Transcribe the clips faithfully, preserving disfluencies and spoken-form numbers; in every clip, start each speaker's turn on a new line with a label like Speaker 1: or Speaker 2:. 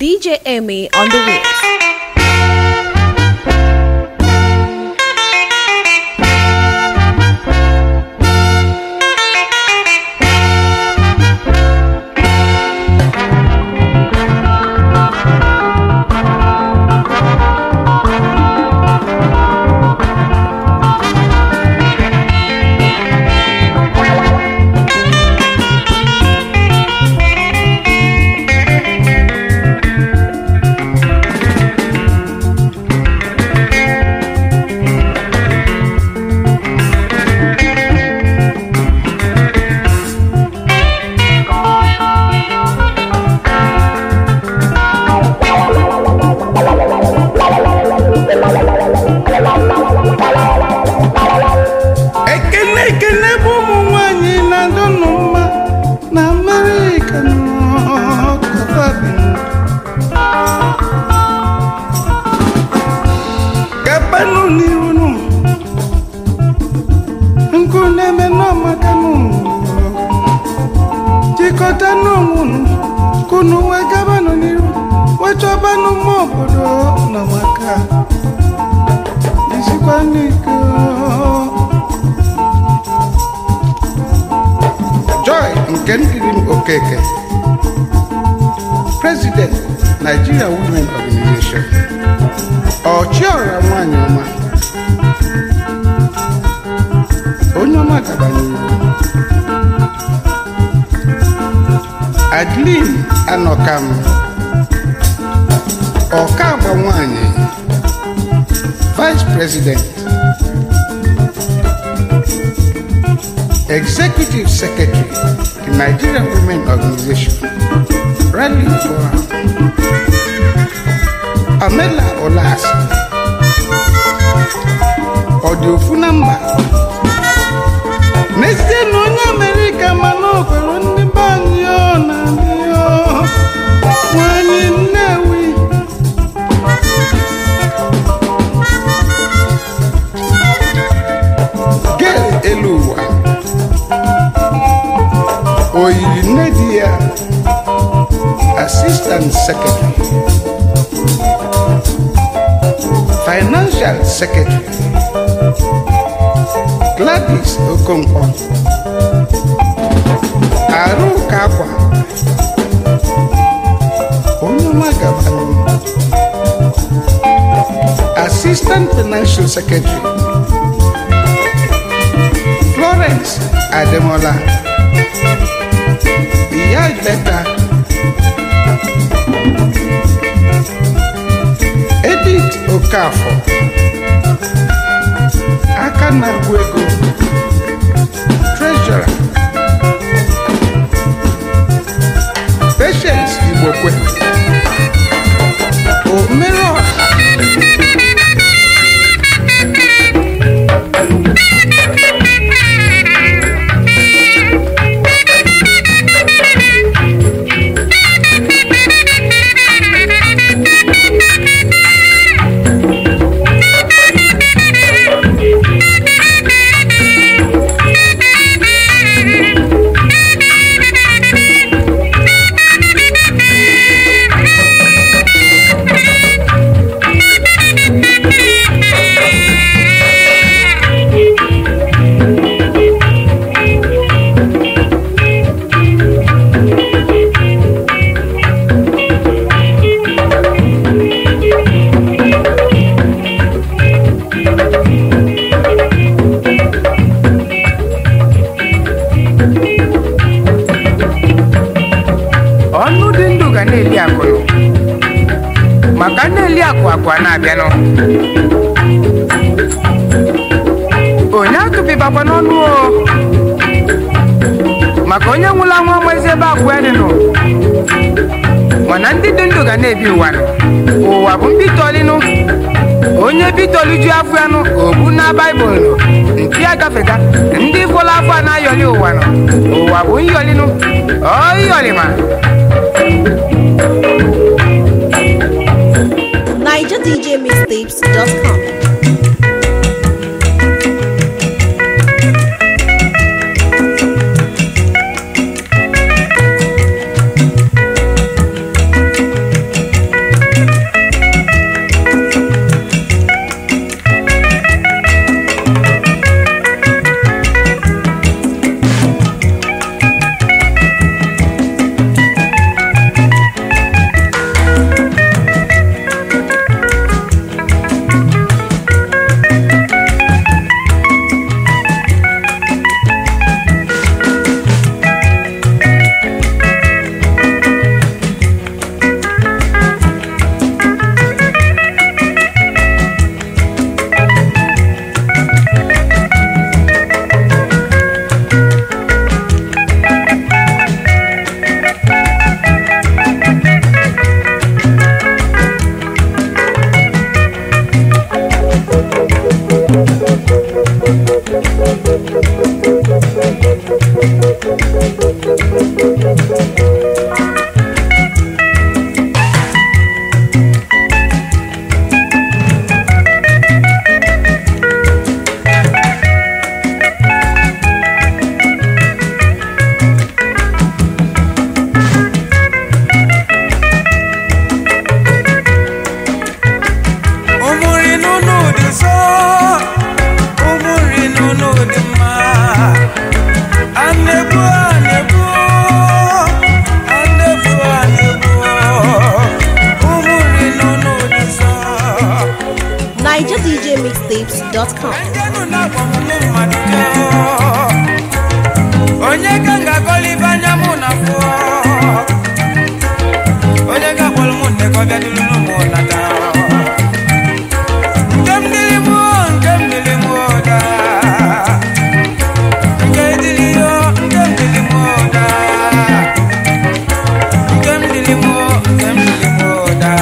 Speaker 1: D J Emmy on the wheels.
Speaker 2: President, Nigeria Women Organization, Ochiora Mwanyoma, Onyoma Kabani, Adeline Anokam, Okamba Mwanye, Vice President, Executive Secretary, the Nigeria Women Organization, Rally Forum, Amela Olas, Odiofunamba, Neste Nonya America Mano, Perundi Banyo, Nandio, Wani Newi, Gel Eluwa, Oyi Nedia, Assistant Secretary, Financial Secretary, Gladys Okonkwo, Aru Kakwa, Onyoma Gabani, Assistant Financial Secretary, Florence Ademola, Iyaj Beta, Edith Okafo, Akana Guego, Treasurer, Patience Ibokwe, Omero, Kwa na biano Onya tupi baba nonu o Makonya ngula mwa mweze ba kwene no Mwana ndi dundu ga nebi wano O wabu mbitoli no Onye bitoli ju afu ya no Obu na Bible no Nti aga feka Ndi fola afu na yoli o wano O wabu yoli no O yoli ma
Speaker 1: Niger D J Mixtapes dot com. mixtapes dot com.
Speaker 3: onye ka ngakọlibe anya mụ na fụ onye ka kpọrọ mụ nne ka ọ bịa dịrị n'ụmụ nata nke m dịrị mụ nke m dịrị mụ da nke dịrị yo nke m dịrị mụ da nke m dịrị mụ nke m dịrị mụ da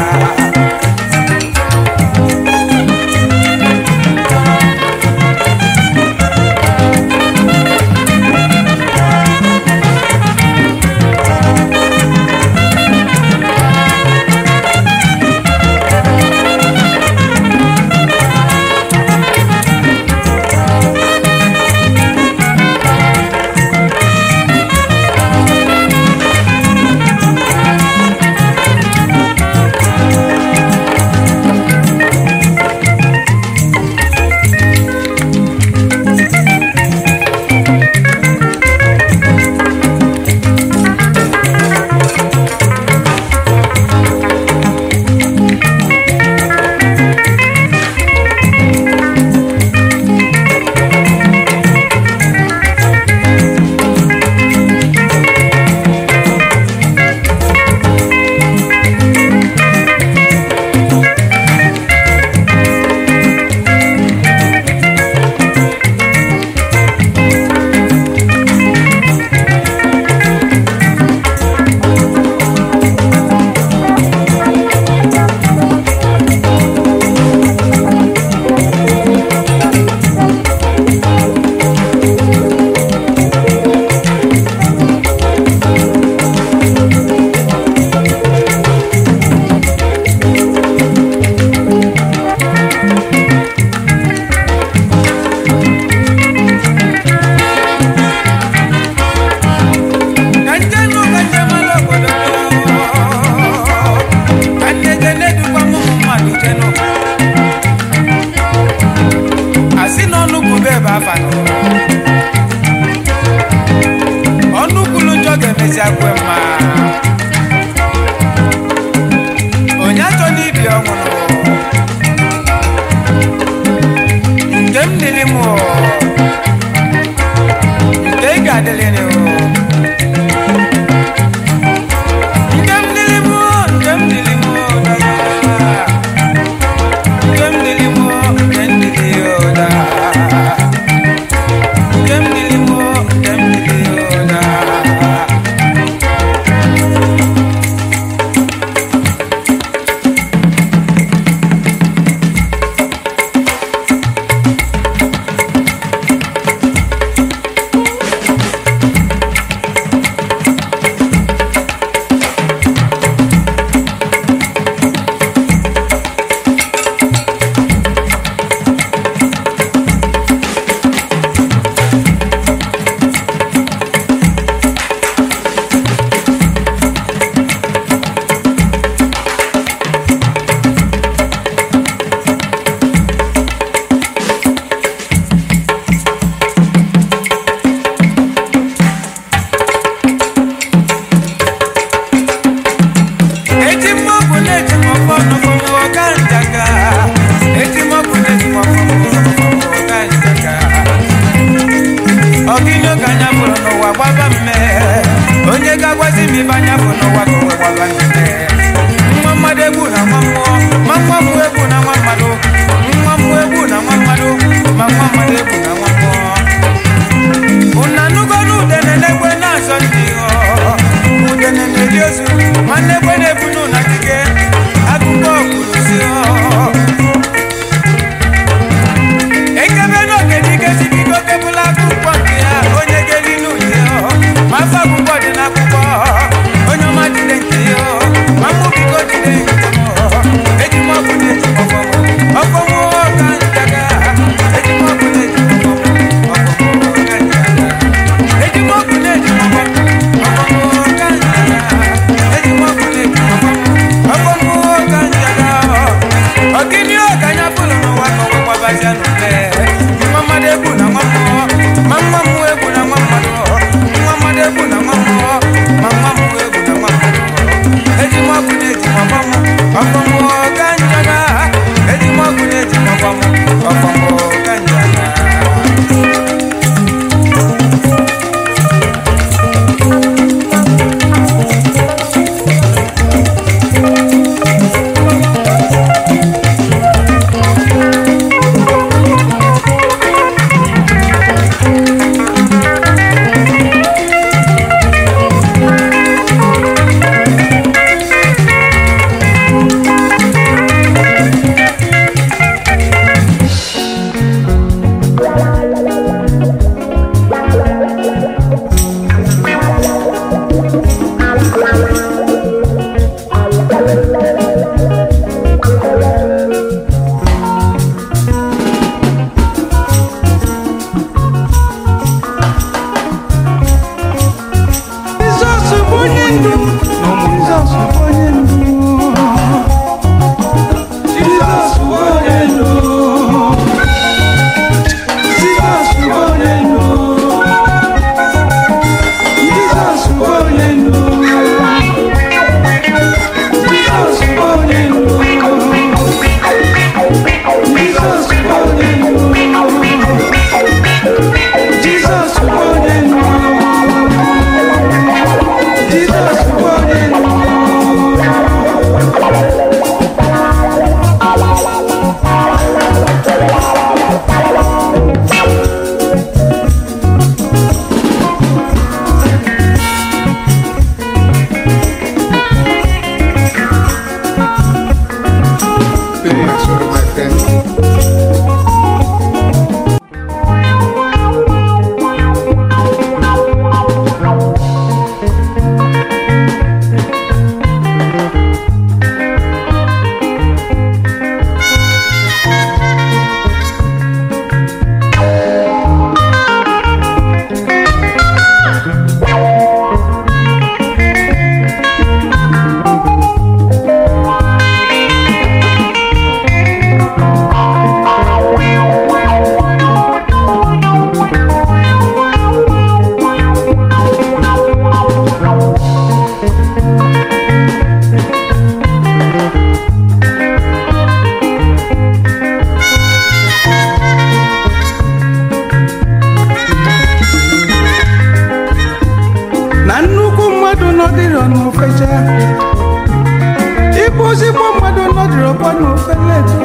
Speaker 4: Ozigbo mmadụ nọdụrụ kwa n'ofele eto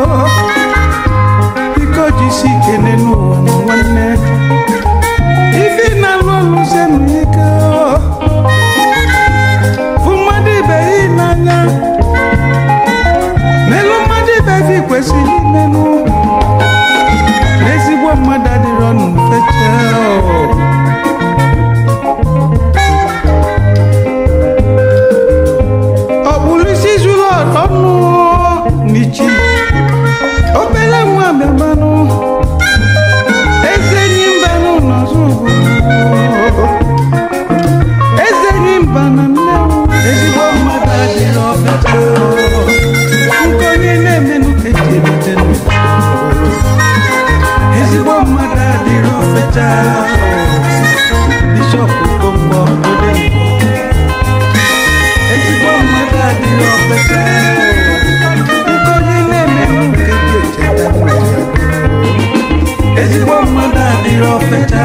Speaker 4: biko jisi ike n'ụwa nwanne ife na-alụ ọlụ senu ike fụ mmadụ ibe ị n'anya n'elu mmadụ ibe gị kwesịrị imenụ n'ezigbo mmadụ adịrọ n'ufeche ọ bụrụ isi zuru ọnụ n'ichi obere nwa bịamanụ eze enyi mbanụ n'ọzọ eze enyi mba na nne ezigbo mmadụ adịrọ ọfeche nke onye na-emenụ ejirite ezigbo mmadụ adịrọ ọfecha Bishop Okonkwo Odenigbo ezigbo mmadụ adịrọ ọfecha nke onye na-emenụ nke dị echeta ezigbo mmadụ adịrọ ọfecha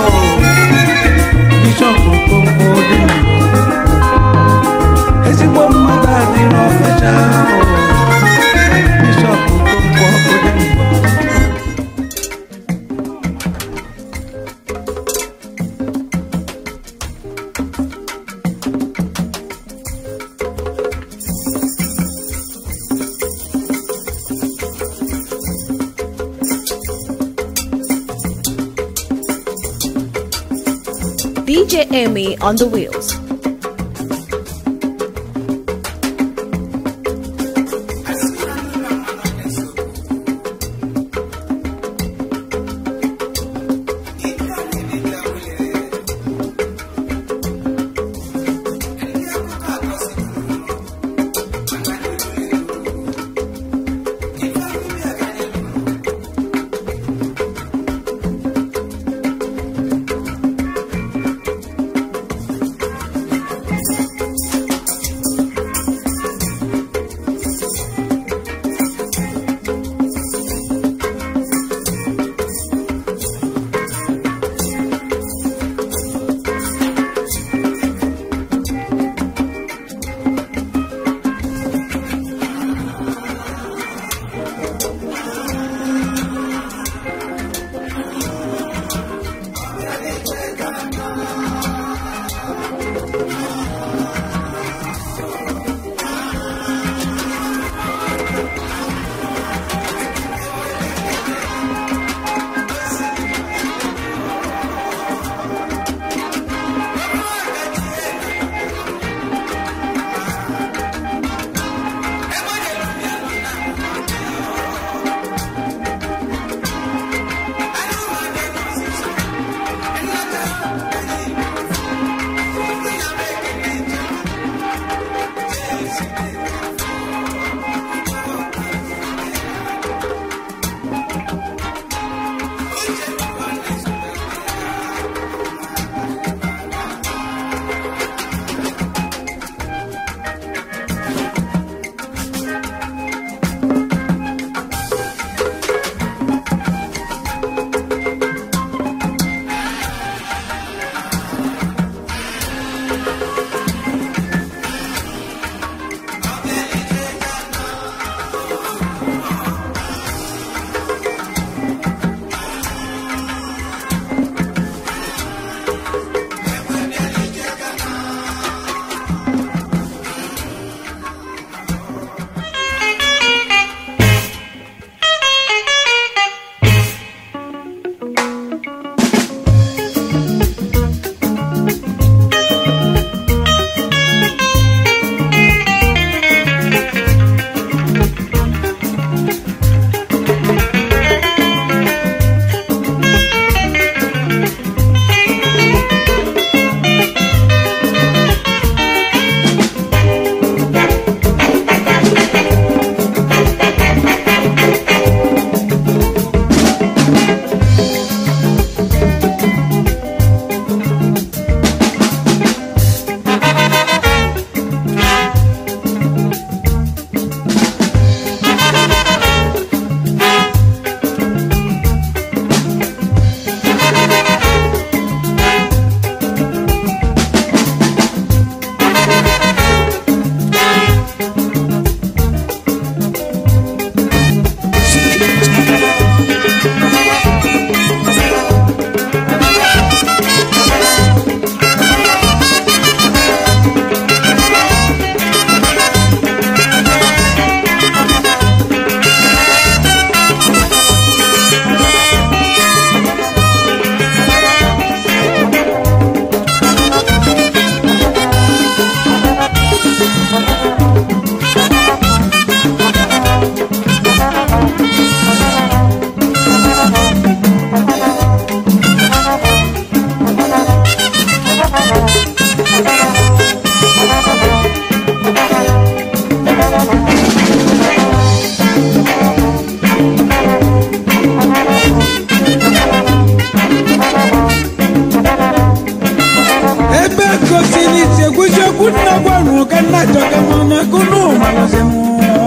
Speaker 4: Bishop Okonkwo Odenigbo ezigbo mmadụ adịrọ ọfecha Bishop Okonkwo Odenigbo
Speaker 1: D J Emmy on the wheels.
Speaker 4: malozemu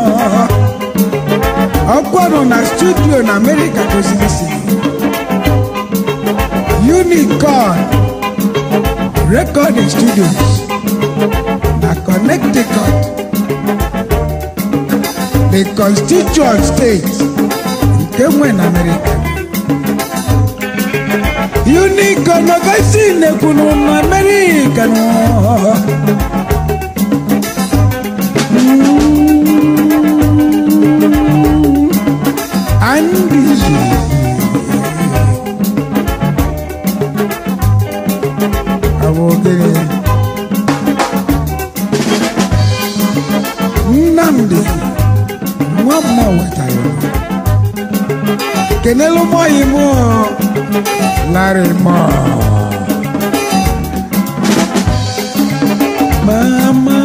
Speaker 4: ọkwọnụ na studio na America gosisi Unicorn Recording Studios na Connecticut, the constituent state nke nwe na America. Unicorn ọgasi nekwunu na America no. Andy awogere Nnamdi nwa mma wetara kenelu moyi mo Larry Moore mama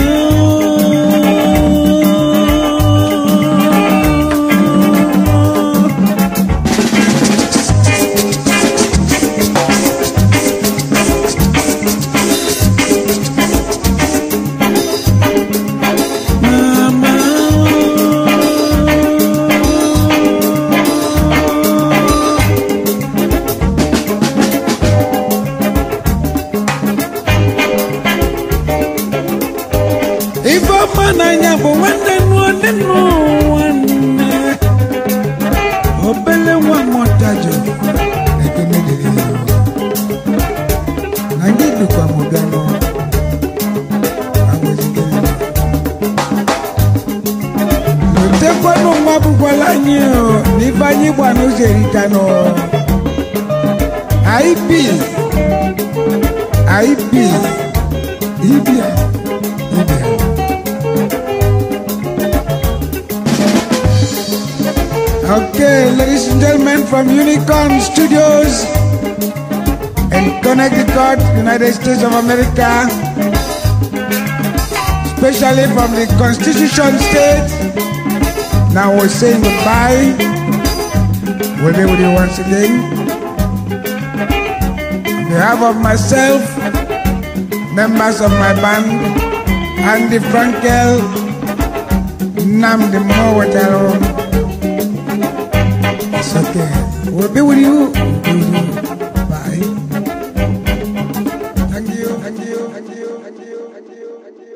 Speaker 4: I P I P Libya Libya Okay, ladies and gentlemen, from Unicorn Studios in Connecticut, United States of America, especially from the Constitution State. Now we're saying goodbye. We'll be with you once again. On behalf of myself, members of my band, Andy Frankel, Nnamdi Mowataro. It's okay. We'll be with you. We'll be with you. Bye. Thank you. Thank you. Thank you. Thank you. Thank you. Thank you.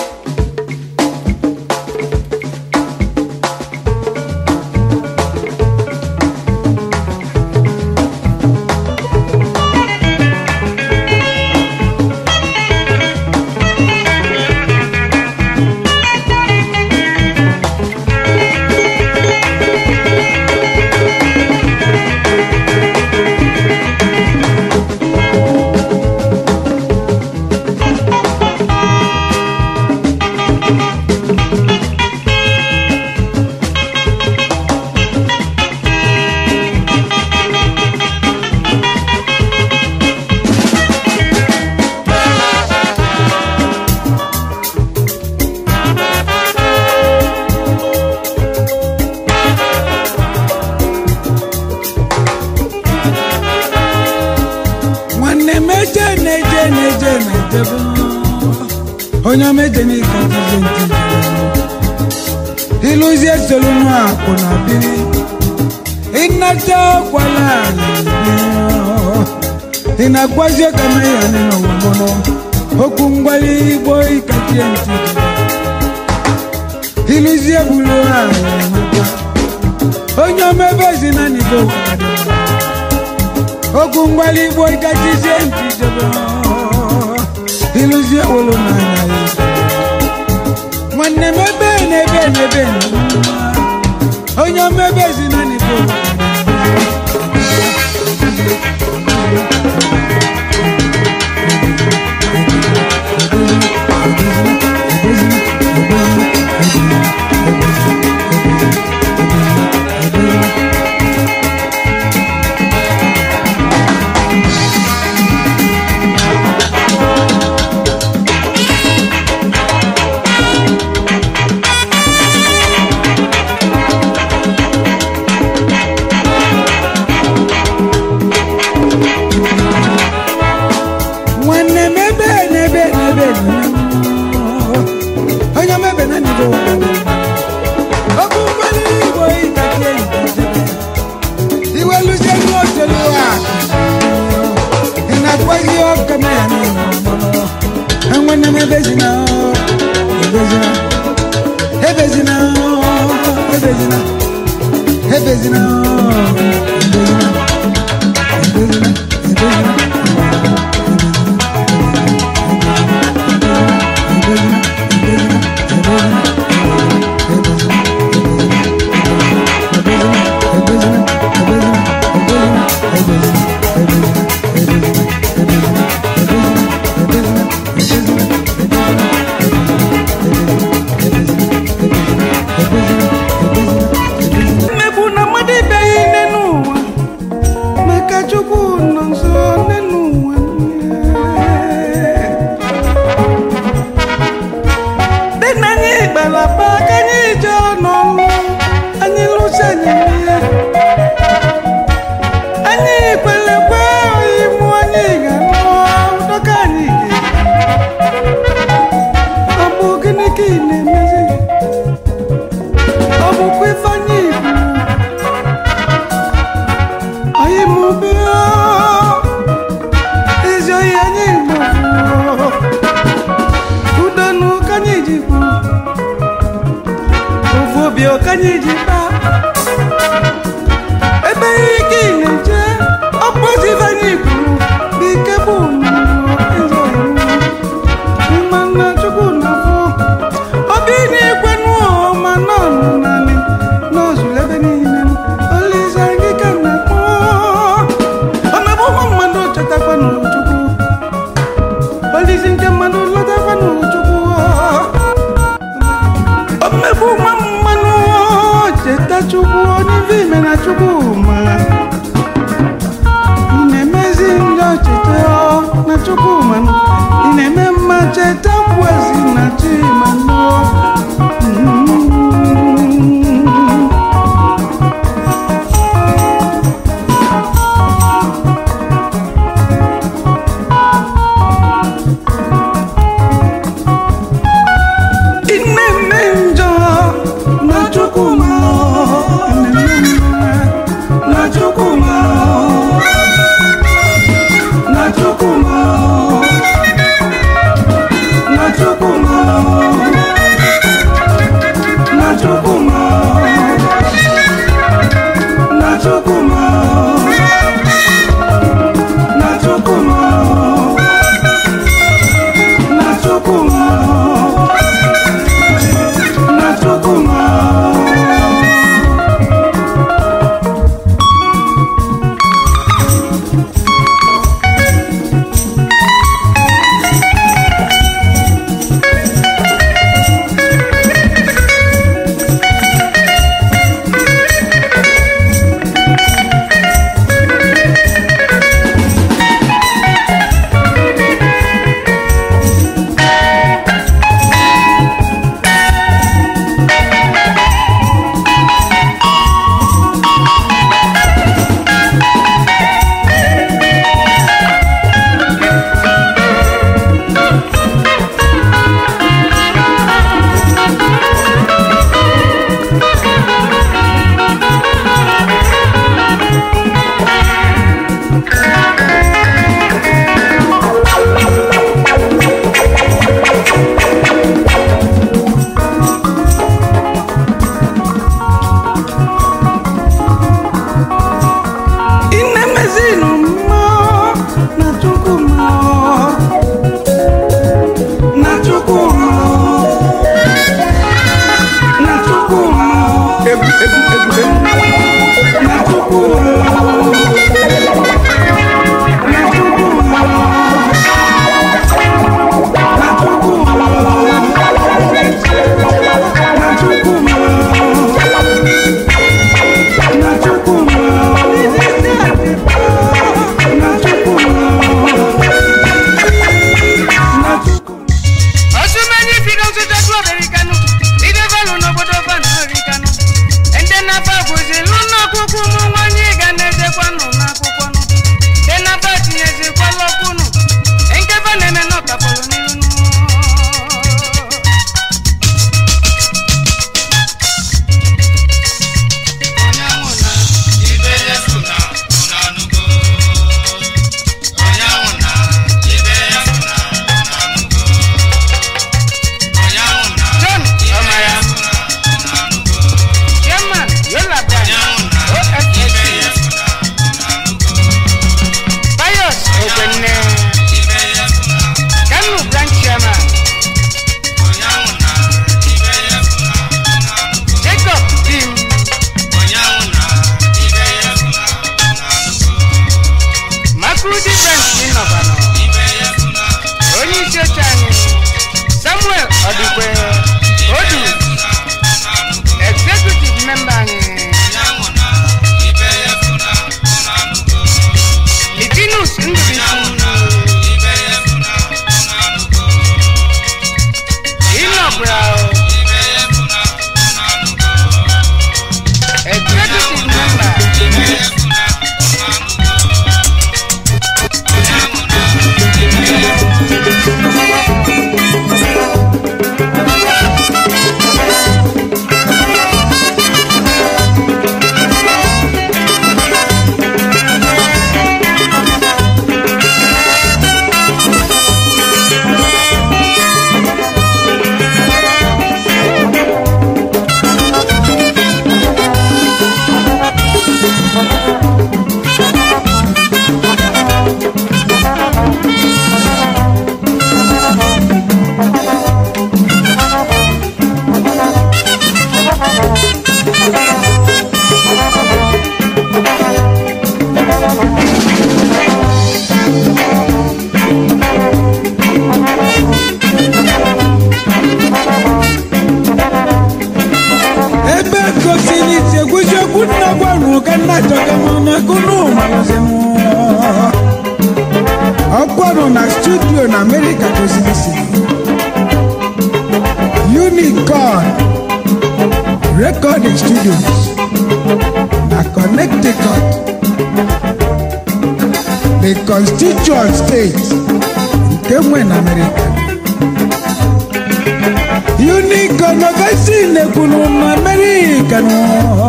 Speaker 4: Onyame teni kanti iluzie soluno akona bini inata kwala inagwaje kama yana no mbono okungwali boy katienti iluzie bulora Onyame bezina ni go okungwali boy katienti iluzie olona Mwane mebe nebe nebe Onyame bezina ni go ebezina ebezina ebezina ebezina ebezina ebezina ebezina
Speaker 2: Americano, and then
Speaker 4: egwu nna gwanụ ka nna chọga m na gụnụ malụzi m ọkwanụ na studio na America goziri si Unicorn Recording Studios na Connecticut, the constituent state nke nwe na America. Unicorn ogasi nekwunu na America no.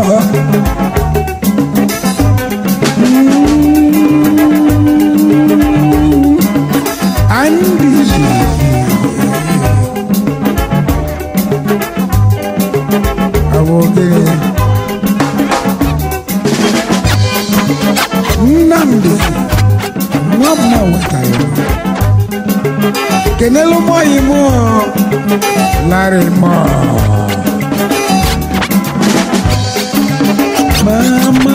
Speaker 4: Andy awoge Nnamdi nwamma wetara kenelu moyi mo Larry Moore mama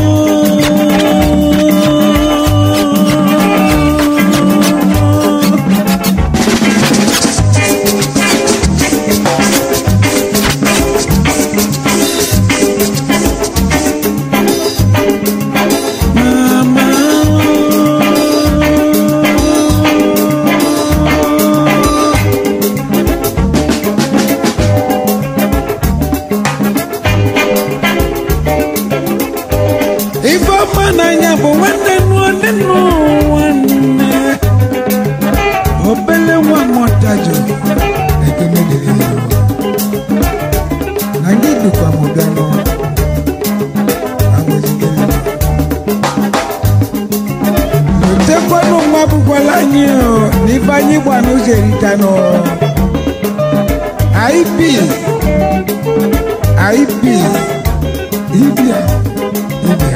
Speaker 4: I P I P India India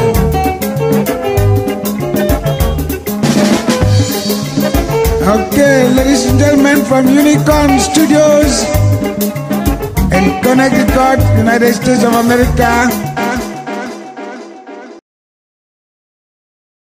Speaker 4: Okay, ladies and gentlemen, from Unicorn Studios in Connecticut, United States of America.